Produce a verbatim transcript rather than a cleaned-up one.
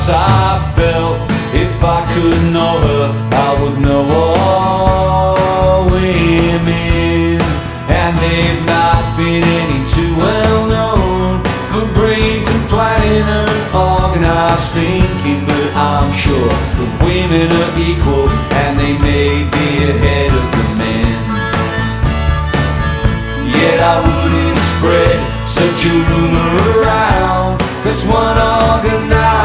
sparks I felt. If I could know her, I would know all women. And they've not been any too well known for brains and planning and organized thinking. But I'm sure the women are equal, and they may be ahead of the men. Yet I wouldn't spread such a rumor around, 'cause one of